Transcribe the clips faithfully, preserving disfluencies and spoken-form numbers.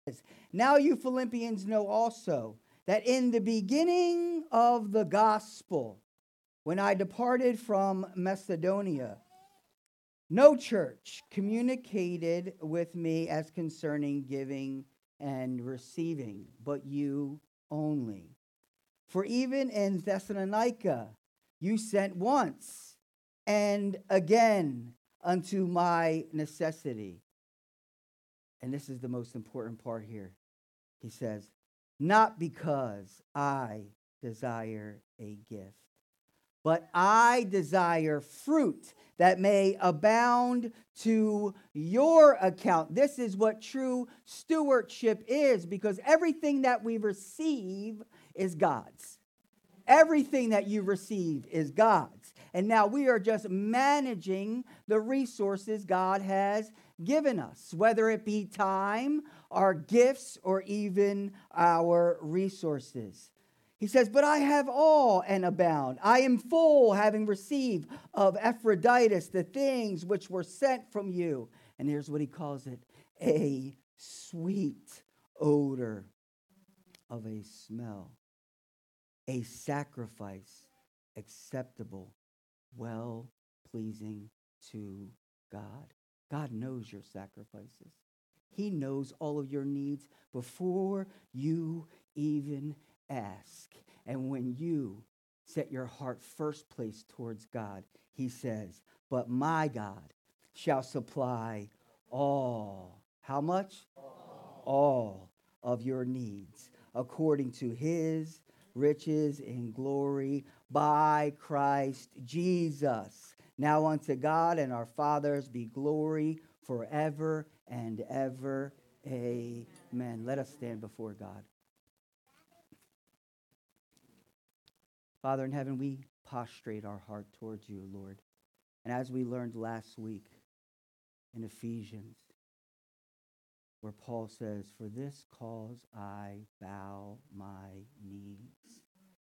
Now you Philippians know also that in the beginning of the gospel, when I departed from Macedonia, no church communicated with me as concerning giving and receiving, but you only. For even in Thessalonica, you sent once and again unto my necessity. And this is the most important part here. He says, not because I desire a gift, but I desire fruit that may abound to your account. This is what true stewardship is, because everything that we receive is God's. Everything that you receive is God's. And now we are just managing the resources God has given us, whether it be time, our gifts, or even our resources. He says, but I have all and abound. I am full, having received of Epaphroditus the things which were sent from you. And here's what he calls it, a sweet odor of a smell, a sacrifice acceptable, well-pleasing to God. God knows your sacrifices. He knows all of your needs before you even ask. And when you set your heart first place towards God, he says, but my God shall supply all. How much? All, all of your needs according to his riches in glory by Christ Jesus. Now unto God and our fathers be glory forever and ever. Amen. Let us stand before God. Father in heaven, we prostrate our heart towards you, Lord. And as we learned last week in Ephesians, where Paul says, for this cause I bow my knees.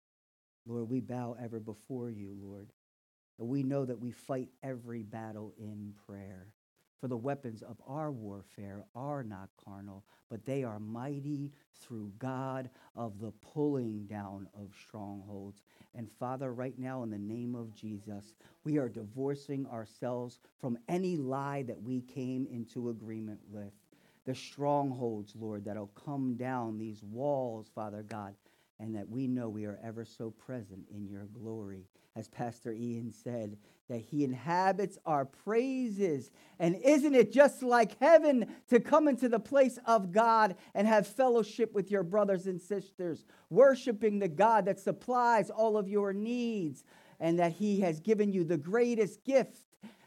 Lord, we bow ever before you, Lord. And we know that we fight every battle in prayer. For the weapons of our warfare are not carnal, but they are mighty through God of the pulling down of strongholds. And Father, right now in the name of Jesus, we are divorcing ourselves from any lie that we came into agreement with. The strongholds, Lord, that'll come down these walls, Father God, and that we know we are ever so present in your glory. As Pastor Ian said, that he inhabits our praises. And isn't it just like heaven to come into the place of God and have fellowship with your brothers and sisters, worshiping the God that supplies all of your needs, and that he has given you the greatest gift,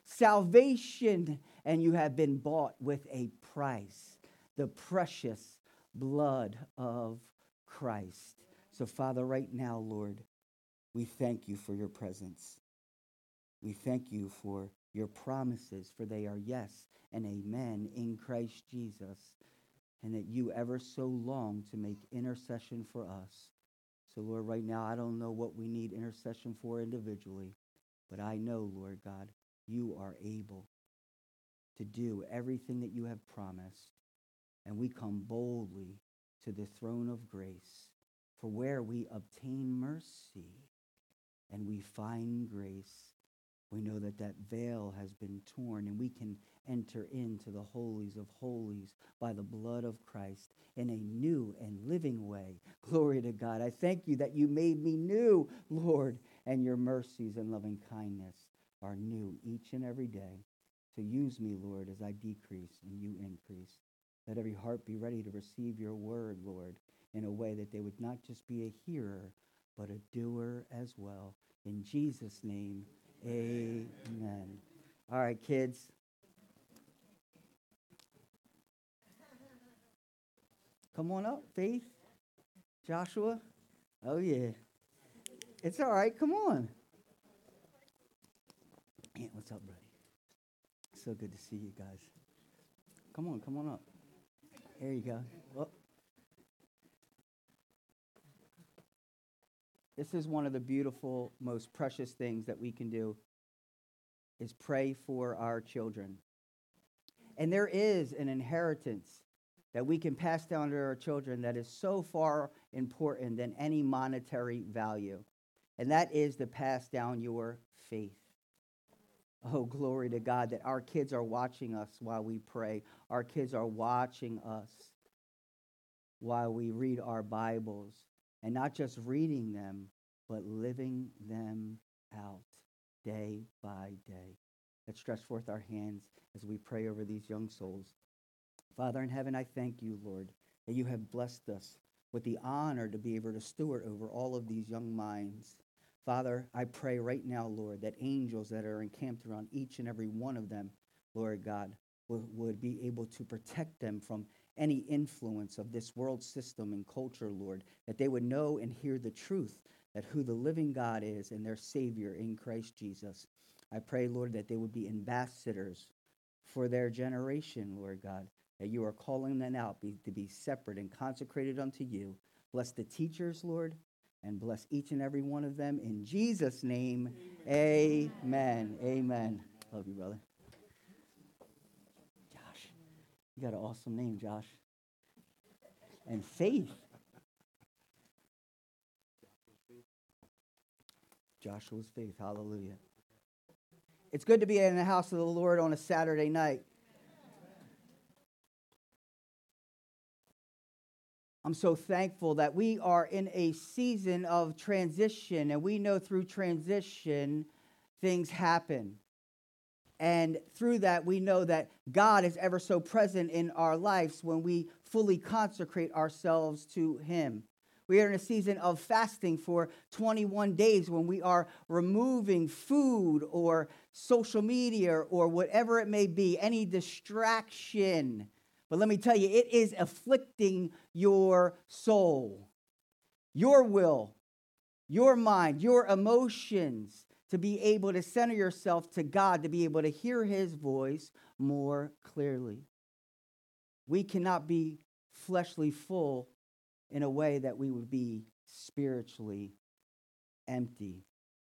salvation, and you have been bought with a price, the precious blood of Christ. So, Father, right now, Lord, we thank you for your presence. We thank you for your promises, for they are yes and amen in Christ Jesus, and that you ever so long to make intercession for us. So, Lord, right now, I don't know what we need intercession for individually, but I know, Lord God, you are able to do everything that you have promised, and we come boldly to the throne of grace, for where we obtain mercy and we find grace. We know that that veil has been torn, and we can enter into the holies of holies by the blood of Christ in a new and living way. Glory to God. I thank you that you made me new, Lord, and your mercies and loving kindness are new each and every day. So use me, Lord, as I decrease and you increase. Let every heart be ready to receive your word, Lord, in a way that they would not just be a hearer, but a doer as well. In Jesus' name, amen. All right, kids. Come on up, Faith. Joshua. Oh, yeah. It's all right. Come on. Aunt, what's up, buddy? So good to see you guys. Come on, come on up. There you go. Well, this is one of the beautiful, most precious things that we can do, is pray for our children. And there is an inheritance that we can pass down to our children that is so far important than any monetary value. And that is to pass down your faith. Oh, glory to God that our kids are watching us while we pray. Our kids are watching us while we read our Bibles. And not just reading them, but living them out day by day. Let's stretch forth our hands as we pray over these young souls. Father in heaven, I thank you, Lord, that you have blessed us with the honor to be able to steward over all of these young minds. Father, I pray right now, Lord, that angels that are encamped around each and every one of them, Lord God, would, would be able to protect them from any influence of this world system and culture, Lord, that they would know and hear the truth that who the living God is and their Savior in Christ Jesus. I pray, Lord, that they would be ambassadors for their generation, Lord God, that you are calling them out be, to be separate and consecrated unto you. Bless the teachers, Lord, and bless each and every one of them. In Jesus' name, amen. Amen. Amen. Love you, brother. Josh. You got an awesome name, Josh. And Faith. Joshua's Faith. Hallelujah. It's good to be in the house of the Lord on a Saturday night. I'm so thankful that we are in a season of transition, and we know through transition, things happen. And through that, we know that God is ever so present in our lives when we fully consecrate ourselves to Him. We are in a season of fasting for twenty-one days when we are removing food or social media or whatever it may be, any distraction. But let me tell you, it is afflicting your soul, your will, your mind, your emotions, to be able to center yourself to God, to be able to hear His voice more clearly. We cannot be fleshly full in a way that we would be spiritually empty.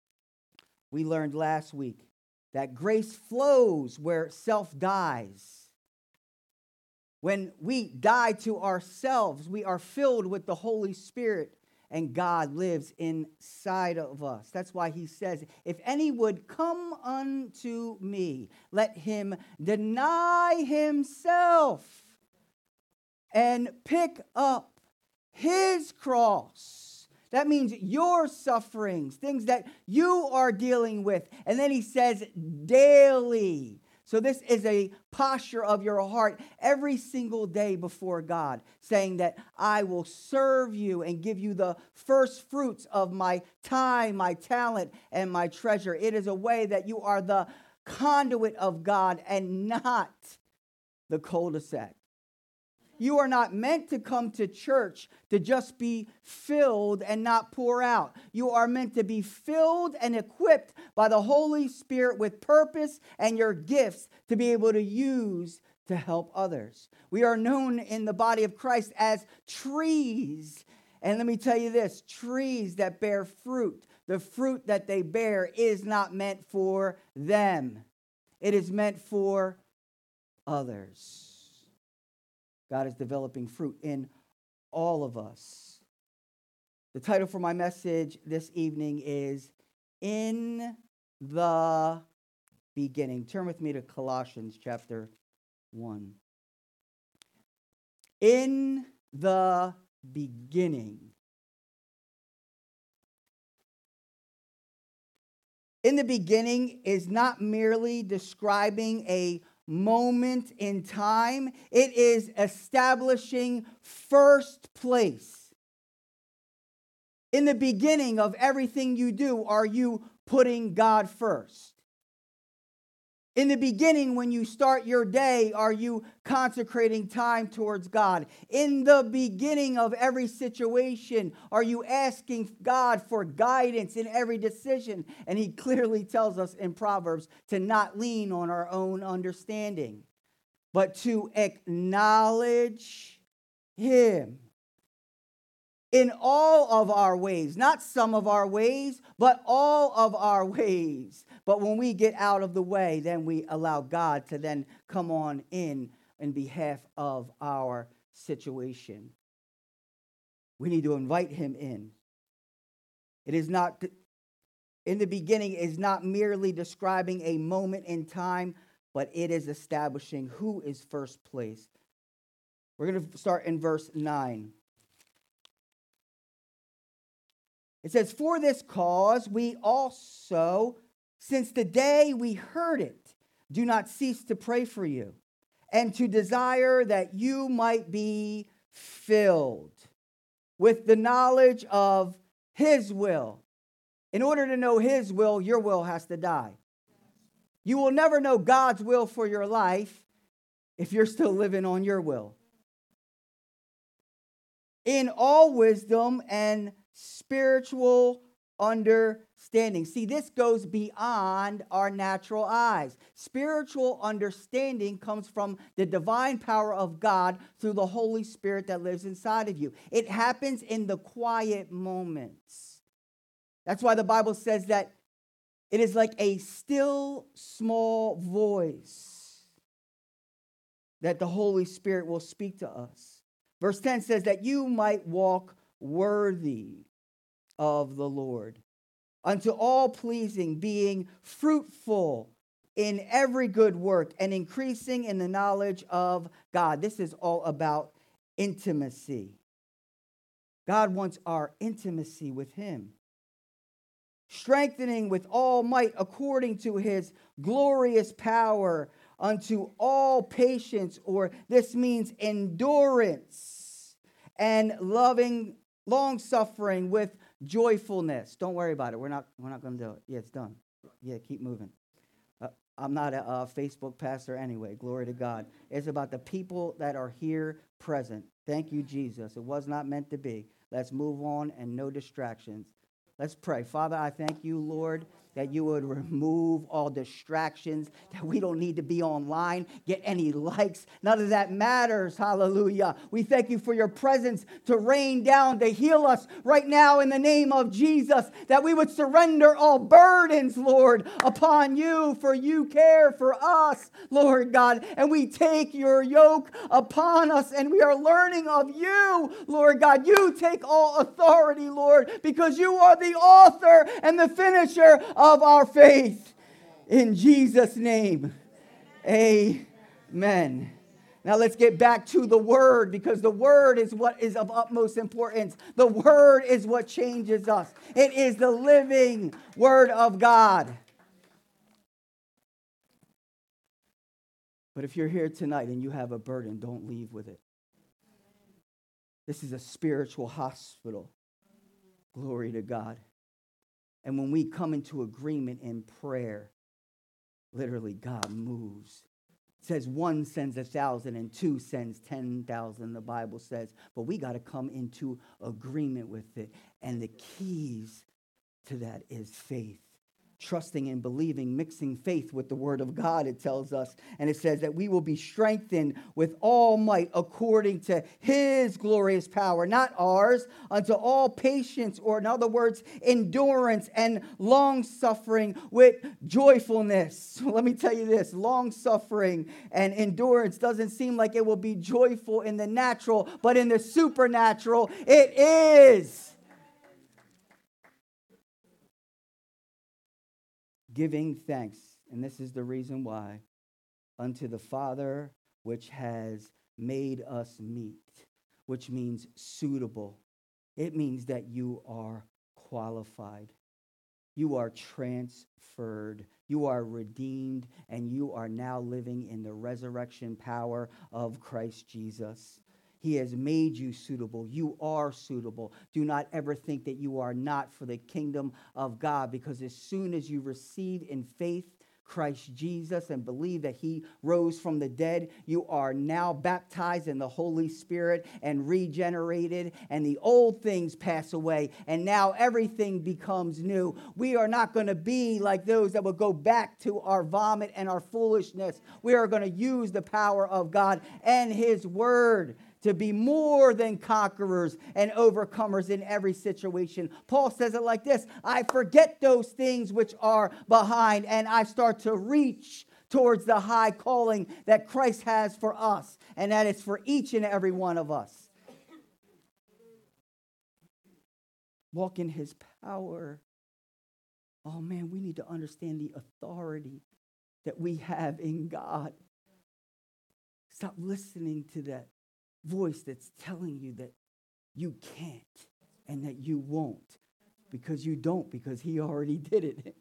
We learned last week that grace flows where self dies. When we die to ourselves, we are filled with the Holy Spirit, and God lives inside of us. That's why He says, if any would come unto me, let him deny himself and pick up his cross. That means your sufferings, things that you are dealing with. And then He says, daily. So this is a posture of your heart every single day before God, saying that I will serve you and give you the first fruits of my time, my talent, and my treasure. It is a way that you are the conduit of God and not the cul-de-sac. You are not meant to come to church to just be filled and not pour out. You are meant to be filled and equipped by the Holy Spirit with purpose and your gifts to be able to use to help others. We are known in the body of Christ as trees. And let me tell you this, trees that bear fruit, the fruit that they bear is not meant for them. It is meant for others. God is developing fruit in all of us. The title for my message this evening is In the Beginning. Turn with me to Colossians chapter one. In the beginning. In the beginning is not merely describing a moment in time. It is establishing first place. In the beginning of everything you do, are you putting God first? In the beginning, when you start your day, are you consecrating time towards God? In the beginning of every situation, are you asking God for guidance in every decision? And He clearly tells us in Proverbs to not lean on our own understanding, but to acknowledge Him in all of our ways, not some of our ways, but all of our ways. But when we get out of the way, then we allow God to then come on in in behalf of our situation. We need to invite him in. It is not, in the beginning, is not merely describing a moment in time, but it is establishing who is first place. We're going to start in verse nine. It says, "For this cause we also, since the day we heard it, do not cease to pray for you, and to desire that you might be filled with the knowledge of his will." In order to know his will, your will has to die. You will never know God's will for your life if you're still living on your will. "In all wisdom and spiritual understanding." See, this goes beyond our natural eyes. Spiritual understanding comes from the divine power of God through the Holy Spirit that lives inside of you. It happens in the quiet moments. That's why the Bible says that it is like a still small voice that the Holy Spirit will speak to us. Verse ten says that you might walk worthy of the Lord, unto all pleasing, being fruitful in every good work and increasing in the knowledge of God. This is all about intimacy. God wants our intimacy with him. "Strengthening with all might according to his glorious power unto all patience," or this means endurance, "and loving long suffering with joyfulness." Don't worry about it. We're not we're not going to do it. Yeah, it's done. Yeah, keep moving. Uh, I'm not a, a Facebook pastor anyway. Glory to God. It's about the people that are here present. Thank you, Jesus. It was not meant to be. Let's move on and no distractions. Let's pray. Father, I thank you, Lord, that you would remove all distractions, that we don't need to be online, get any likes. None of that matters. Hallelujah. We thank you for your presence to rain down, to heal us right now in the name of Jesus, that we would surrender all burdens, Lord, upon you, for you care for us, Lord God. And we take your yoke upon us, and we are learning of you, Lord God. You take all authority, Lord, because you are the author and the finisher of our faith. In Jesus' name, amen. Now let's get back to the word, because the word is what is of utmost importance. The word is what changes us. It is the living word of God. But if you're here tonight and you have a burden, don't leave with it. This is a spiritual hospital. Glory to God. And when we come into agreement in prayer, literally God moves. It says one sends a thousand and two sends ten thousand, the Bible says. But we got to come into agreement with it. And the keys to that is faith. Trusting and believing, mixing faith with the word of God, it tells us. And it says that we will be strengthened with all might according to his glorious power, not ours, unto all patience, or in other words, endurance and long suffering with joyfulness. So let me tell you this, long suffering and endurance doesn't seem like it will be joyful in the natural, but in the supernatural, it is. Giving thanks, and this is the reason why, unto the Father which has made us meet, which means suitable. It means that you are qualified. You are transferred. You are redeemed, and you are now living in the resurrection power of Christ Jesus. He has made you suitable. You are suitable. Do not ever think that you are not for the kingdom of God, because as soon as you receive in faith Christ Jesus and believe that he rose from the dead, you are now baptized in the Holy Spirit and regenerated, and the old things pass away, and now everything becomes new. We are not going to be like those that will go back to our vomit and our foolishness. We are going to use the power of God and his word to be more than conquerors and overcomers in every situation. Paul says it like this: I forget those things which are behind, and I start to reach towards the high calling that Christ has for us, and that is for each and every one of us. Walk in his power. Oh man, we need to understand the authority that we have in God. Stop listening to that voice that's telling you that you can't and that you won't, because you don't, because he already did it.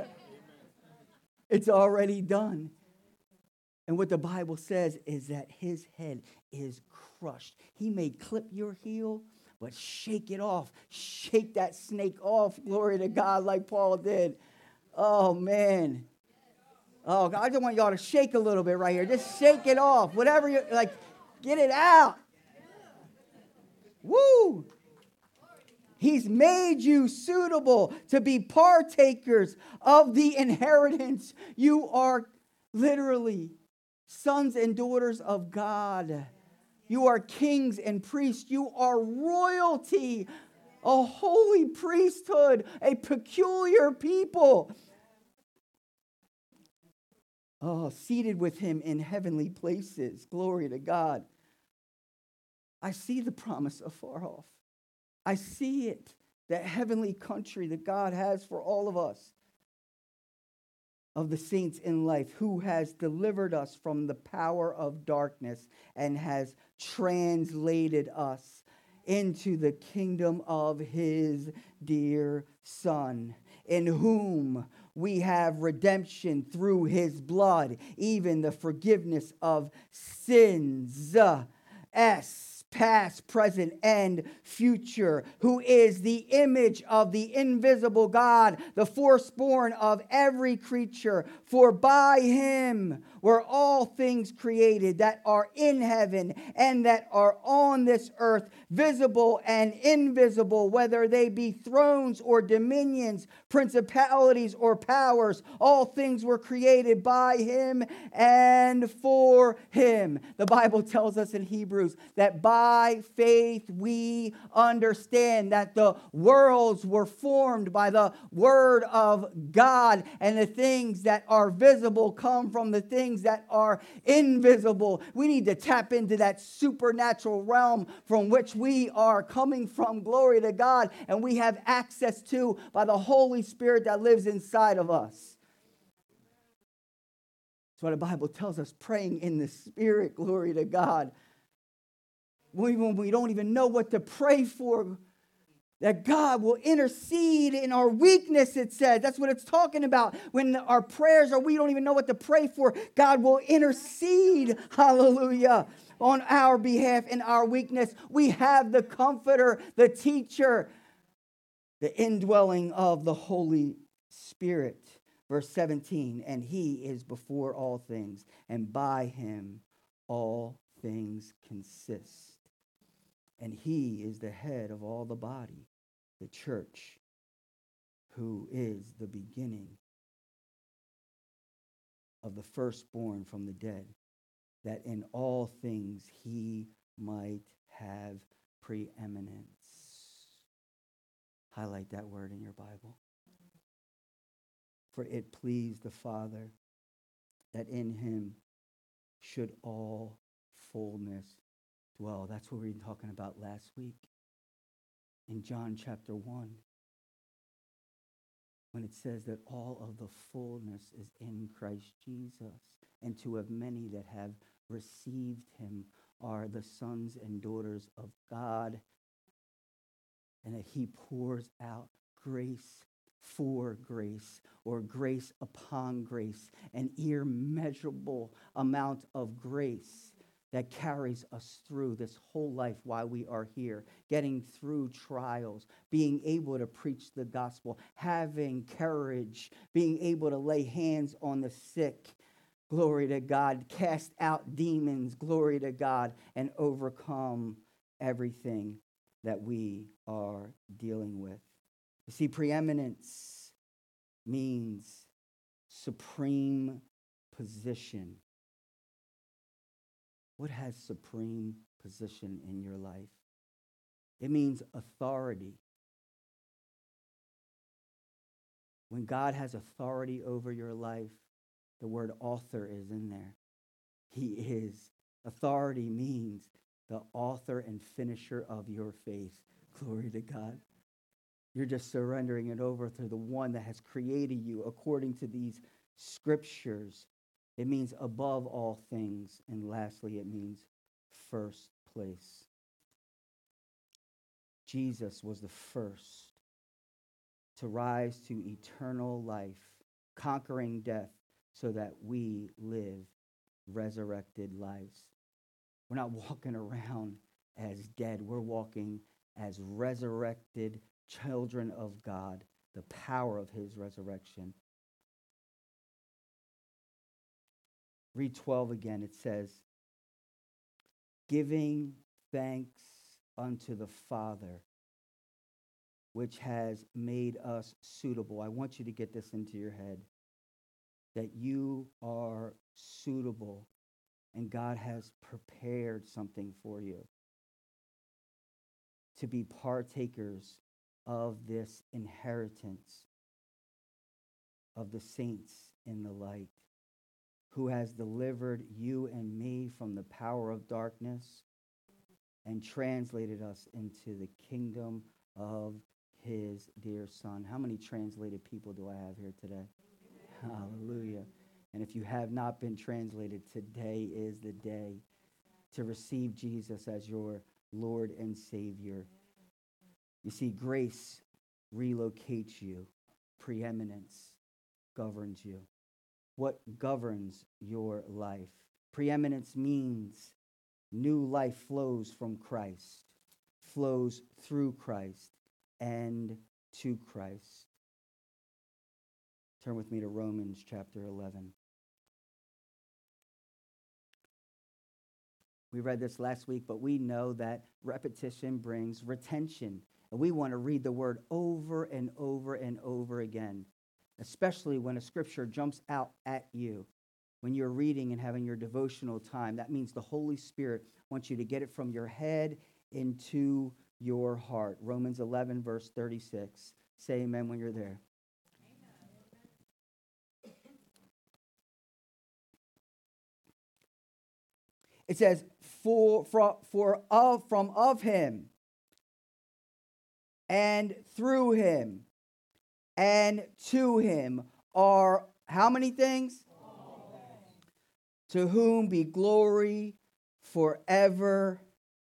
It's already done. And what the Bible says is that his head is crushed. He may clip your heel, but shake it off. Shake that snake off. Glory to God, like Paul did. Oh, man. Oh, I just want y'all to shake a little bit right here. Just shake it off. Whatever you like, get it out. Woo! He's made you suitable to be partakers of the inheritance. You are literally sons and daughters of God. You are kings and priests. You are royalty, a holy priesthood, a peculiar people. Oh, seated with him in heavenly places. Glory to God. I see the promise afar off. I see it, that heavenly country that God has for all of us, of the saints in life, who has delivered us from the power of darkness and has translated us into the kingdom of his dear Son, in whom we have redemption through his blood, even the forgiveness of sins. S. Past, present, and future, who is the image of the invisible God, the firstborn of every creature. For by him were all things created that are in heaven and that are on this earth, visible and invisible, whether they be thrones or dominions, principalities or powers. All things were created by him and for him. The Bible tells us in Hebrews that by By faith we understand that the worlds were formed by the word of God, and the things that are visible come from the things that are invisible. We need to tap into that supernatural realm from which we are coming from. Glory to God. And we have access to by the Holy Spirit that lives inside of us. That's what the Bible tells us, praying in the Spirit. Glory to God. When we don't even know what to pray for, that God will intercede in our weakness, it says. That's what it's talking about. When our prayers are, we don't even know what to pray for, God will intercede, hallelujah, on our behalf in our weakness. We have the comforter, the teacher, the indwelling of the Holy Spirit. Verse seventeen, and he is before all things, and by him all things consist. And he is the head of all the body, the church, who is the beginning of the firstborn from the dead, that in all things he might have preeminence. Highlight that word in your Bible. For it pleased the Father that in him should all fullness dwell. That's what we were talking about last week in John chapter one, when it says that all of the fullness is in Christ Jesus, and to have many that have received him are the sons and daughters of God, and that he pours out grace for grace, or grace upon grace, an immeasurable amount of grace that carries us through this whole life while we are here, getting through trials, being able to preach the gospel, having courage, being able to lay hands on the sick, glory to God, cast out demons, glory to God, and overcome everything that we are dealing with. You see, preeminence means supreme position. What has supreme position in your life? It means authority. When God has authority over your life, The word author is in there. He is. Authority means the author and finisher of your faith. Glory to God. You're just surrendering it over to the one that has created you according to these scriptures. It means above all things. And lastly, it means first place. Jesus was the first to rise to eternal life, conquering death so that we live resurrected lives. We're not walking around as dead. We're walking as resurrected children of God, the power of his resurrection. Read twelve again. It says, giving thanks unto the Father, which has made us suitable. I want you to get this into your head, that you are suitable and God has prepared something for you to be partakers of this inheritance of the saints in the light, who has delivered you and me from the power of darkness and translated us into the kingdom of his dear Son. How many translated people do I have here today? Amen. Hallelujah. And if you have not been translated, today is the day to receive Jesus as your Lord and Savior. You see, grace relocates you. Preeminence governs you. What governs your life? Preeminence means new life flows from Christ, flows through Christ, and to Christ. Turn with me to Romans chapter eleven. We read this last week, but we know that repetition brings retention. And we want to read the word over and over and over again, especially when a scripture jumps out at you. When you're reading and having your devotional time, that means the Holy Spirit wants you to get it from your head into your heart. Romans eleven, verse thirty-six. Say amen when you're there. It says, for, for, for of, from of him, and through him, and to him are how many things? To whom be glory forever.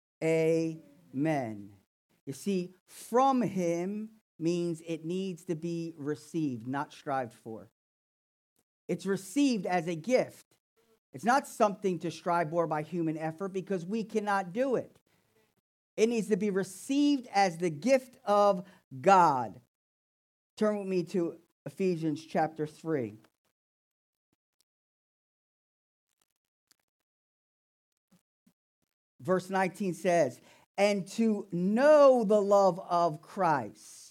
Amen. You see, from him means it needs to be received, not strived for. It's received as a gift. It's not something to strive for by human effort because we cannot do it. It needs to be received as the gift of God. Turn with me to Ephesians chapter three. Verse nineteen says, and to know the love of Christ,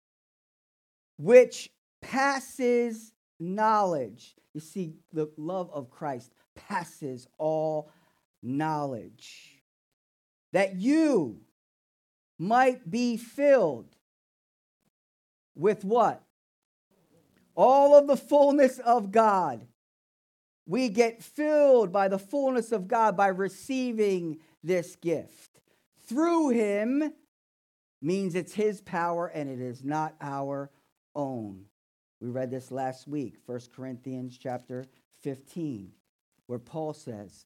which passes knowledge. You see, the love of Christ passes all knowledge. That you might be filled with what? All of the fullness of God. We get filled by the fullness of God by receiving this gift. Through him means it's his power and it is not our own. We read this last week, First Corinthians chapter fifteen, where Paul says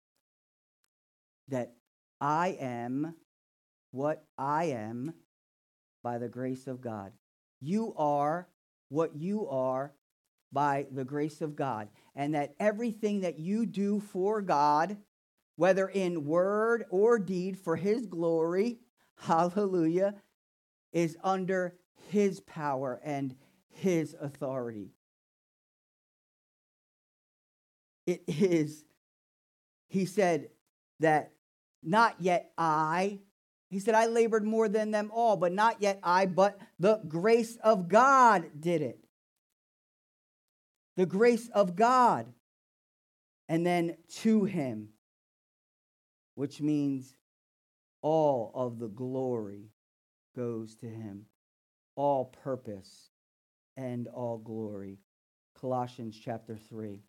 that I am what I am by the grace of God. You are what you are by the grace of God. And that everything that you do for God, whether in word or deed for his glory, hallelujah, is under his power and his authority. It is, he said that not yet I, he said, I labored more than them all, but not yet I, but the grace of God did it. The grace of God. And then to him, which means all of the glory goes to him. All purpose and all glory Colossians chapter three.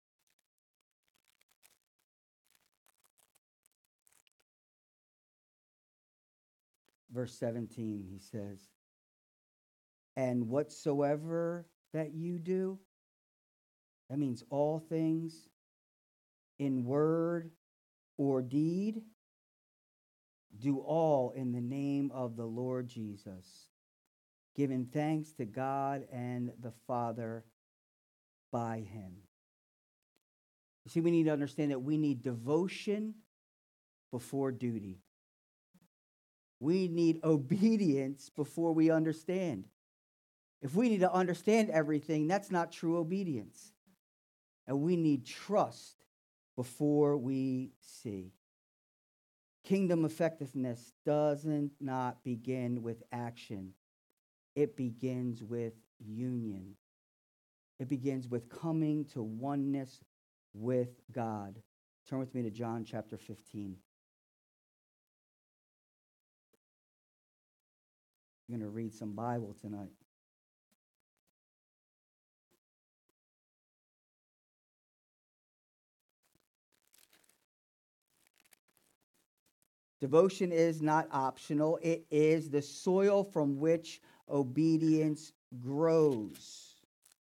Verse seventeen, he says, and whatsoever that you do, that means all things, in word or deed, do all in the name of the Lord Jesus, giving thanks to God and the Father by him. You see, we need to understand that we need devotion before duty. We need obedience before we understand. If we need to understand everything, that's not true obedience. And we need trust before we see. Kingdom effectiveness doesn't not begin with action. It begins with union. It begins with coming to oneness with God. Turn with me to John chapter fifteen. I'm going to read some Bible tonight. Devotion is not optional. It is the soil from which obedience grows.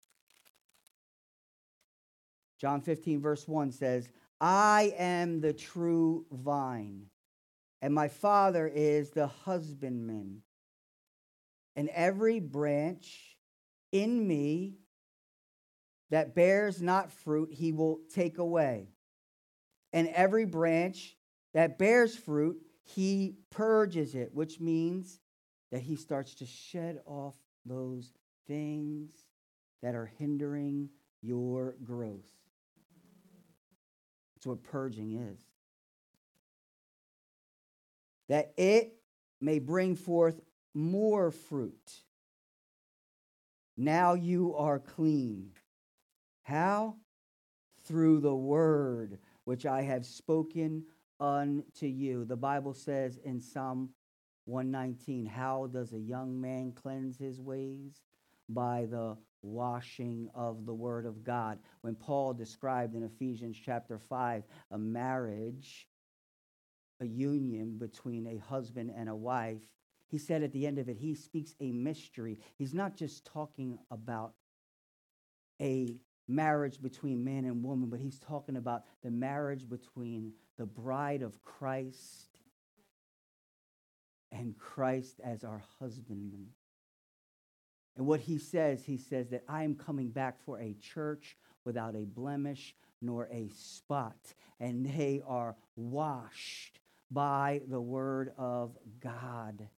John fifteen, verse one says, I am the true vine, and my Father is the husbandman. And every branch in me that bears not fruit, he will take away. And every branch that bears fruit, he purges it, which means that he starts to shed off those things that are hindering your growth. That's what purging is. That it may bring forth more fruit. Now you are clean. How? Through the word which I have spoken unto you. The Bible says in Psalm one nineteen, how does a young man cleanse his ways? By the washing of the word of God. When Paul described in Ephesians chapter five a marriage, a union between a husband and a wife, he said at the end of it, he speaks a mystery. He's not just talking about a marriage between man and woman, but he's talking about the marriage between the bride of Christ and Christ as our husbandman. And what he says, he says that I am coming back for a church without a blemish nor a spot, and they are washed by the word of God.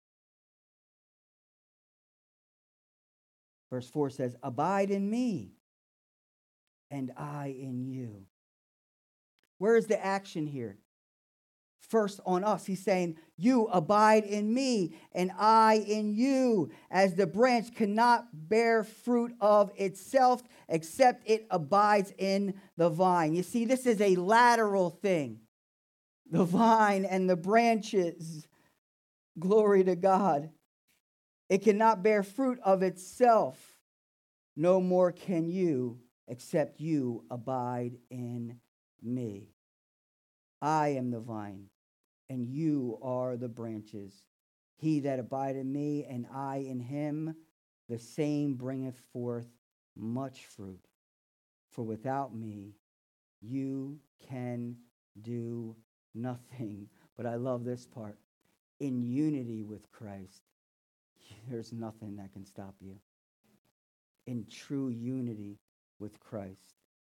Verse four says, abide in me, and I in you. Where is the action here? First on us. He's saying, you abide in me, and I in you. As the branch cannot bear fruit of itself, except it abides in the vine. You see, this is a lateral thing. The vine and the branches. Glory to God. It cannot bear fruit of itself. No more can you, except you abide in me. I am the vine, and you are the branches. He that abideth in me, and I in him, the same bringeth forth much fruit. For without me, you can do nothing. But I love this part. In unity with Christ, there's nothing that can stop you. In true unity with Christ.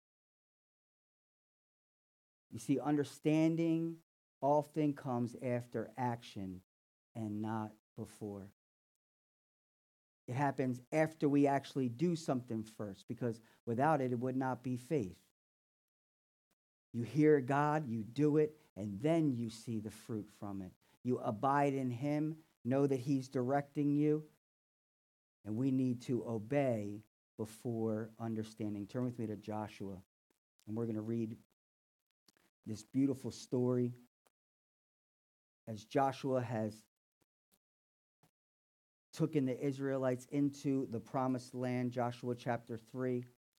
You see, understanding often comes after action and not before. It happens after we actually do something first, because without it, it would not be faith. You hear God, you do it, and then you see the fruit from it. You abide in him, know that he's directing you, and we need to obey before understanding. Turn with me to Joshua, and we're going to read this beautiful story as Joshua has taken the Israelites into the promised land. Joshua chapter three.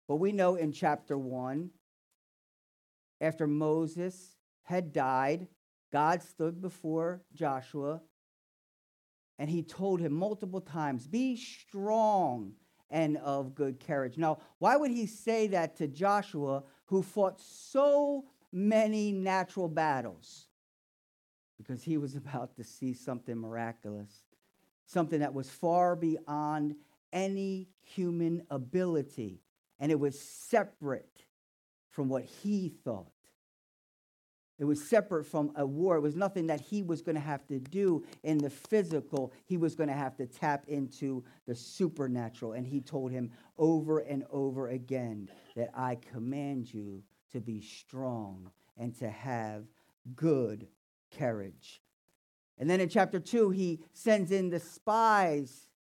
But we know in chapter one, after Moses had died, God stood before Joshua and he told him multiple times, be strong and of good courage. Now, why would he say that to Joshua, who fought so many natural battles? Because he was about to see something miraculous, something that was far beyond any human ability, and it was separate from what he thought. It was separate from a war. It was nothing that he was going to have to do in the physical. He was going to have to tap into the supernatural. And he told him over and over again that I command you to be strong and to have good courage. And then in chapter two, he sends in the spies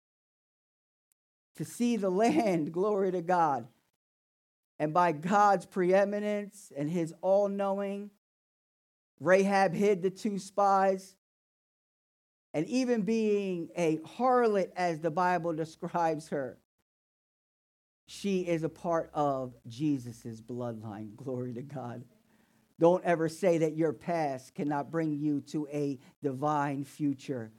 to see the land. Glory to God. And by God's preeminence and his all-knowing, Rahab hid the two spies. And even being a harlot, as the Bible describes her, she is a part of Jesus' bloodline. Glory to God. Don't ever say that your past cannot bring you to a divine future.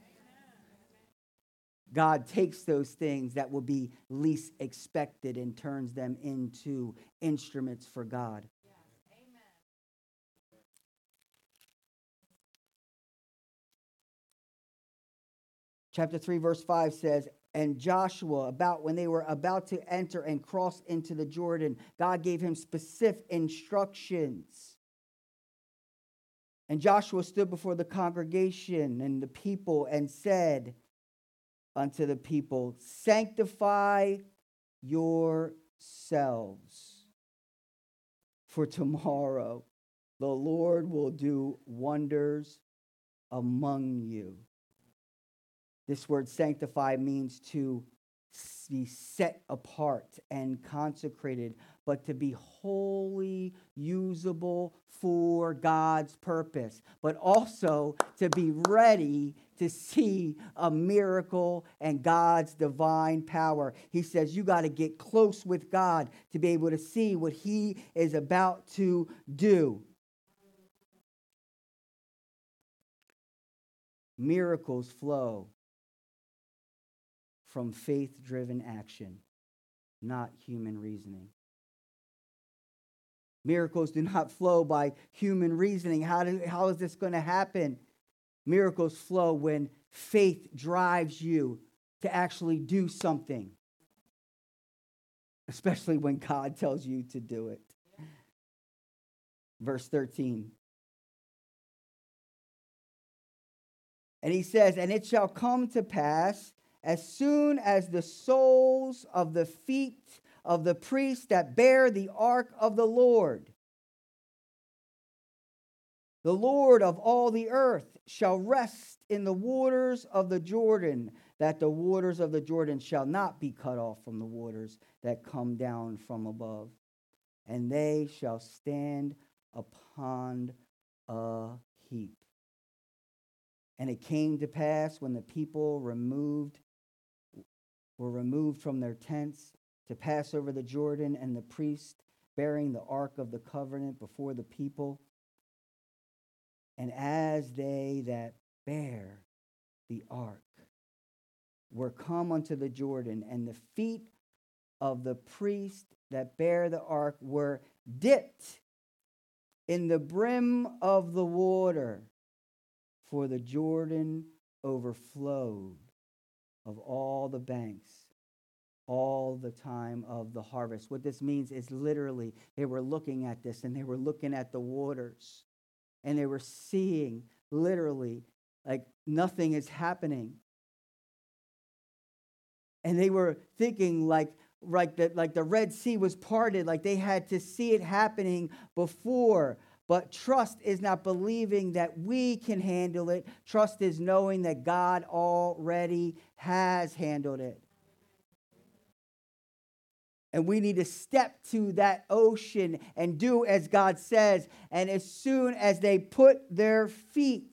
God takes those things that will be least expected and turns them into instruments for God. Chapter three, verse five says, and Joshua, about when they were about to enter and cross into the Jordan, God gave him specific instructions. And Joshua stood before the congregation and the people and said unto the people, sanctify yourselves, for tomorrow the Lord will do wonders among you. This word sanctify means to be set apart and consecrated, but to be wholly usable for God's purpose, but also to be ready to see a miracle and God's divine power. He says you got to get close with God to be able to see what he is about to do. Miracles flow from faith-driven action, not human reasoning. Miracles do not flow by human reasoning. How, do, how is this going to happen? Miracles flow when faith drives you to actually do something, especially when God tells you to do it. Verse thirteen. And he says, and it shall come to pass as soon as the soles of the feet of the priests that bear the ark of the Lord, the Lord of all the earth, shall rest in the waters of the Jordan, that the waters of the Jordan shall not be cut off from the waters that come down from above. And they shall stand upon a heap. And it came to pass when the people removed were removed from their tents to pass over the Jordan, and the priest bearing the ark of the covenant before the people. And as they that bear the ark were come unto the Jordan, and the feet of the priest that bear the ark were dipped in the brim of the water, for the Jordan overflowed of all the banks all the time of the harvest. What this means is literally they were looking at this and they were looking at the waters and they were seeing literally like nothing is happening. And they were thinking like, like, that, like the Red Sea was parted, like they had to see it happening before. But trust is not believing that we can handle it. Trust is knowing that God already has handled it. And we need to step to that ocean and do as God says. And as soon as they put their feet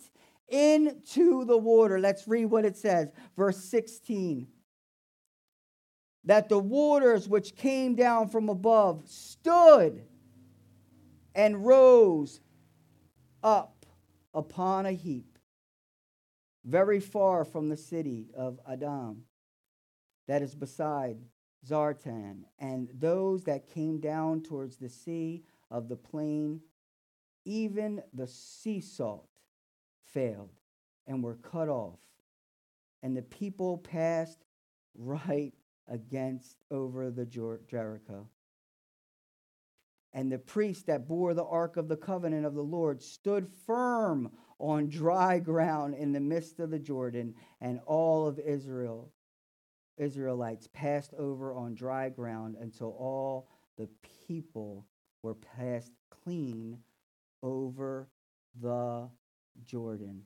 into the water, let's read what it says. Verse sixteen. that the waters which came down from above stood and rose up upon a heap, very far from the city of Adam, that is beside Zartan, and those that came down towards the sea of the plain, even the sea salt failed and were cut off, and the people passed right against over the Jer- Jericho. And the priest that bore the ark of the covenant of the Lord stood firm on dry ground in the midst of the Jordan, and all of Israel, Israelites passed over on dry ground until all the people were passed clean over the Jordan.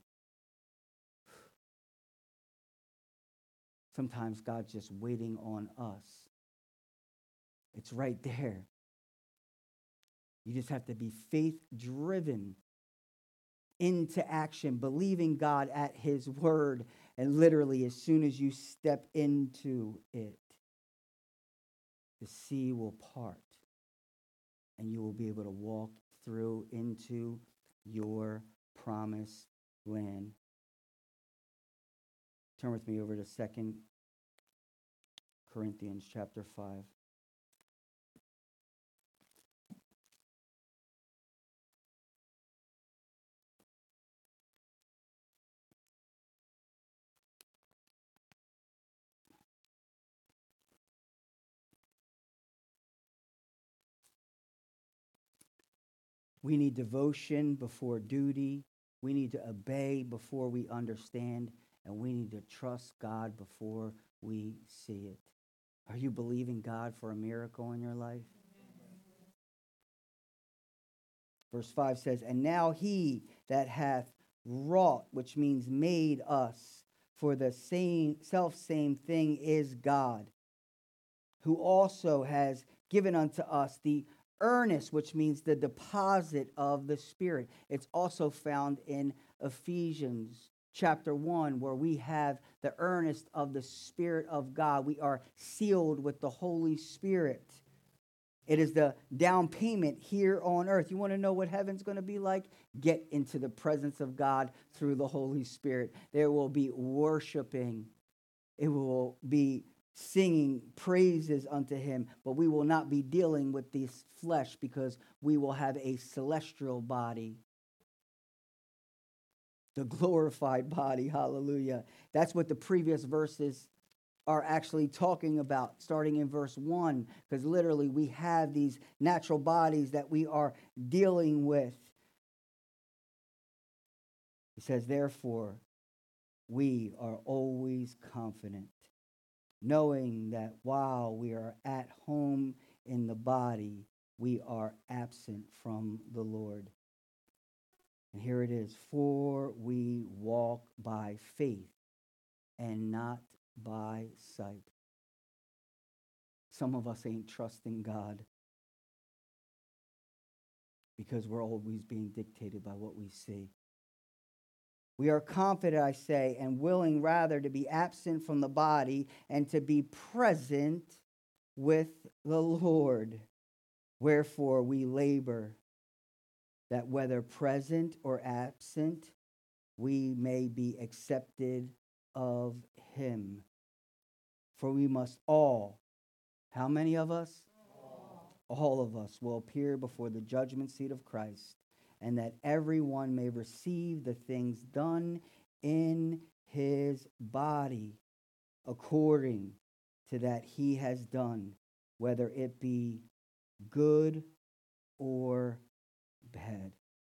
Sometimes God's just waiting on us. It's right there. You just have to be faith-driven into action, believing God at his word, and literally as soon as you step into it, the sea will part, and you will be able to walk through into your promised land. Turn with me over to Second Corinthians chapter five. We need devotion before duty. We need to obey before we understand. And we need to trust God before we see it. Are you believing God for a miracle in your life? Verse five says, and now he that hath wrought, which means made us, for the same self-same thing is God, who also has given unto us the earnest, which means the deposit of the Spirit. It's also found in Ephesians chapter one, where we have the earnest of the Spirit of God. We are sealed with the Holy Spirit. It is the down payment here on earth. You want to know what heaven's going to be like? Get into the presence of God through the Holy Spirit. There will be worshiping. It will be singing praises unto him, but we will not be dealing with this flesh because we will have a celestial body. The glorified body, hallelujah. That's what the previous verses are actually talking about, starting in verse one, because literally we have these natural bodies that we are dealing with. He says, therefore, we are always confident, knowing that while we are at home in the body, we are absent from the Lord. And here it is, for we walk by faith and not by sight. Some of us ain't trusting God because we're always being dictated by what we see. We are confident, I say, and willing rather to be absent from the body and to be present with the Lord. Wherefore we labor, that whether present or absent, we may be accepted of him. For we must all, how many of us? All. All of us will appear before the judgment seat of Christ, and that everyone may receive the things done in his body according to that he has done, whether it be good or bad.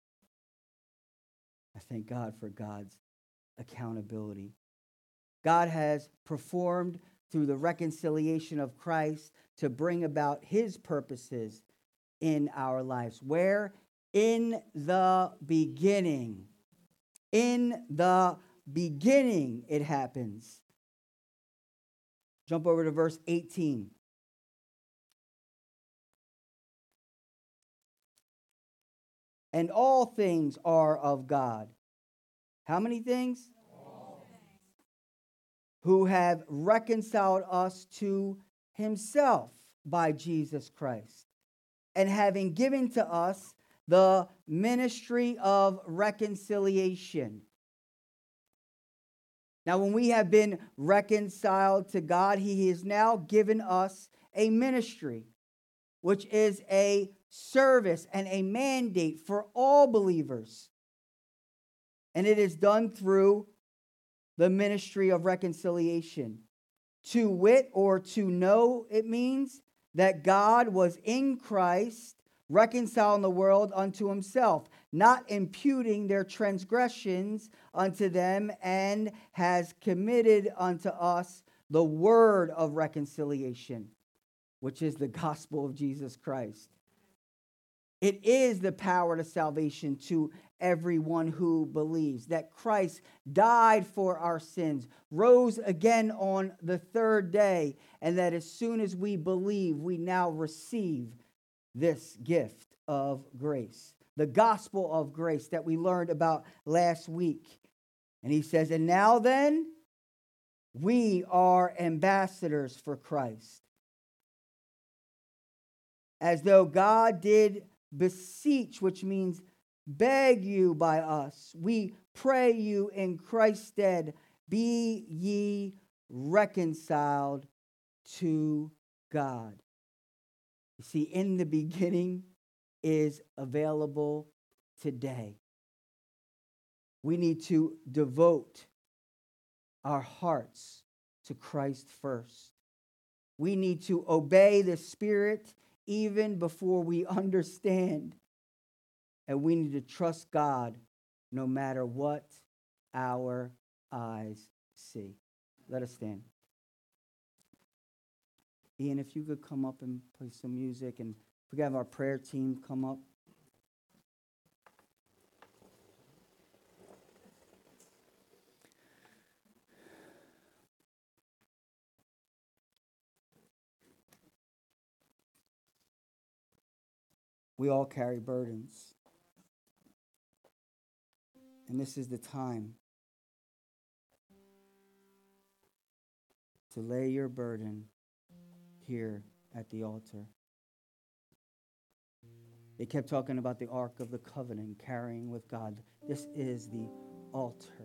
I thank God for God's accountability. God has performed through the reconciliation of Christ to bring about his purposes in our lives. Where? In the beginning. In the beginning it happens. Jump over to verse eighteen. And all things are of God. How many things? All. Who have reconciled us to himself by Jesus Christ, and having given to us the ministry of reconciliation. Now, when we have been reconciled to God, he has now given us a ministry, which is a service and a mandate for all believers. And it is done through the ministry of reconciliation. To wit, or to know, it means that God was in Christ, reconciling the world unto himself, not imputing their transgressions unto them, and has committed unto us the word of reconciliation, which is the gospel of Jesus Christ. It is the power to salvation to everyone who believes that Christ died for our sins, rose again on the third day, and that as soon as we believe, we now receive this gift of grace, the gospel of grace that we learned about last week. And he says, and now then, we are ambassadors for Christ, as though God did beseech, which means beg you by us. We pray you in Christ's stead, be ye reconciled to God. You see, in the beginning is available today. We need to devote our hearts to Christ first. We need to obey the Spirit even before we understand. And we need to trust God no matter what our eyes see. Let us stand. Ian, if you could come up and play some music, and if we could have our prayer team come up. We all carry burdens. And this is the time to lay your burden here at the altar. They kept talking about the Ark of the Covenant, carrying with God. This is the altar.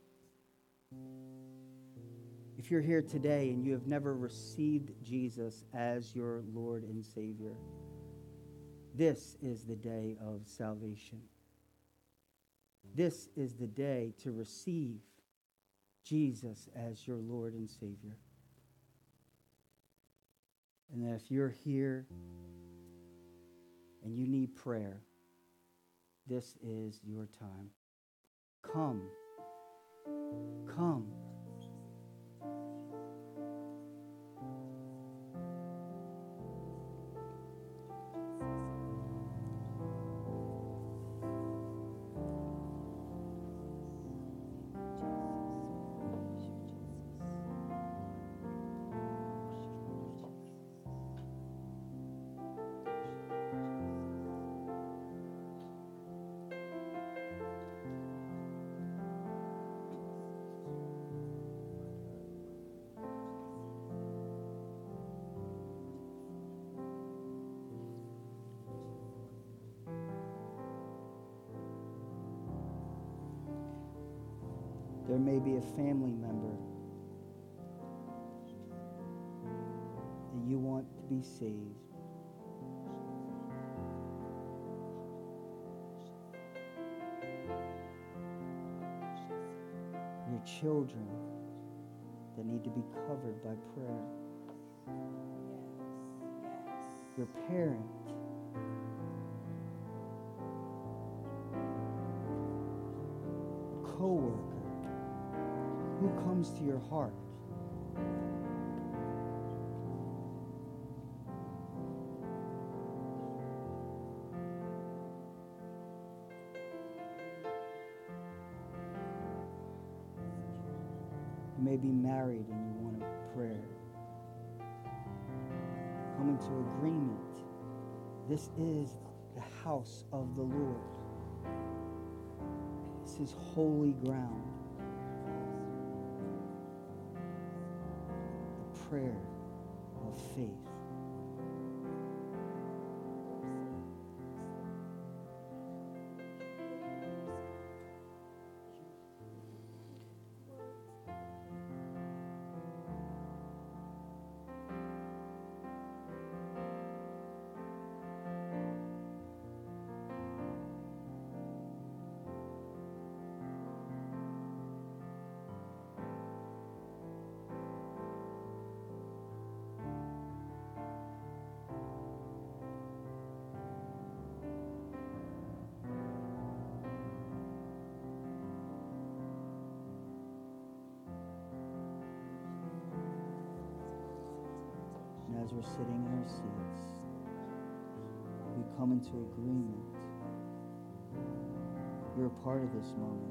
If you're here today and you have never received Jesus as your Lord and Savior, this is the day of salvation. This is the day to receive Jesus as your Lord and Savior. And that if you're here and you need prayer, this is your time. Come. Come. There may be a family member that you want to be saved. Your children that need to be covered by prayer. Your parent. Co-worker. Who comes to your heart? You may be married and you want a prayer. Come into agreement. This is the house of the Lord. This is holy ground. Prayer of of faith. And as we're sitting in our seats, we come into agreement. You're a part of this moment.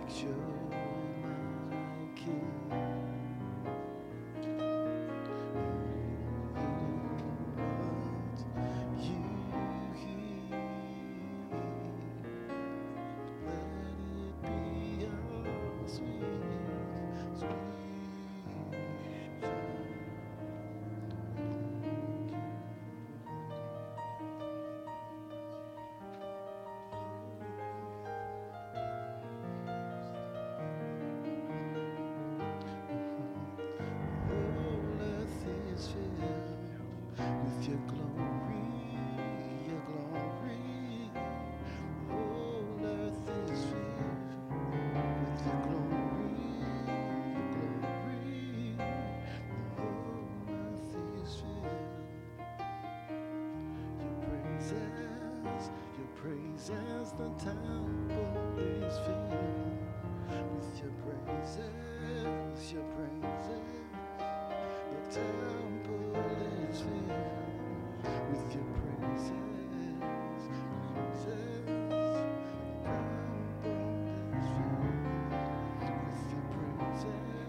As the temple is filled with your praises, your praises, the temple is filled with your praises, praises, the temple is filled with your praises,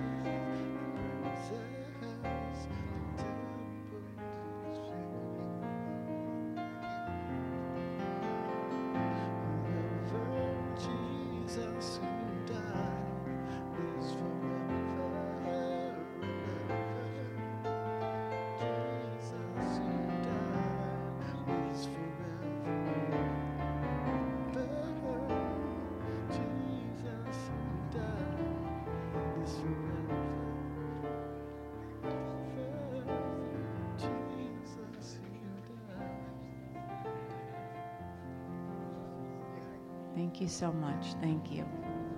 your praises, the temple is filled. Jesus who died is forever and ever. Jesus who died is forever. Jesus who died is forever. Jesus who died. Thank you so much. Thank you.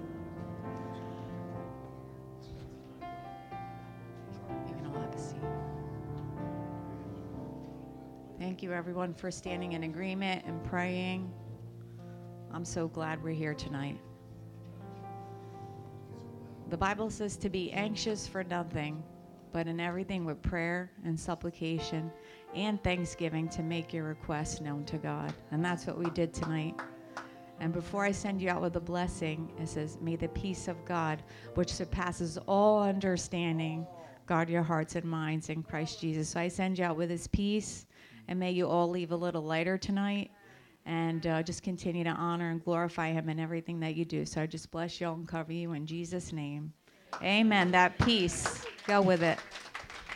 You can all have a seat. Thank you, everyone, for standing in agreement and praying. I'm so glad we're here tonight. The Bible says to be anxious for nothing, but in everything with prayer and supplication and thanksgiving to make your requests known to God. And that's what we did tonight. And before I send you out with a blessing, it says, may the peace of God, which surpasses all understanding, guard your hearts and minds in Christ Jesus. So I send you out with his peace, and may you all leave a little lighter tonight, and uh, just continue to honor and glorify him in everything that you do. So I just bless you all and cover you in Jesus' name. Amen. That peace, go with it.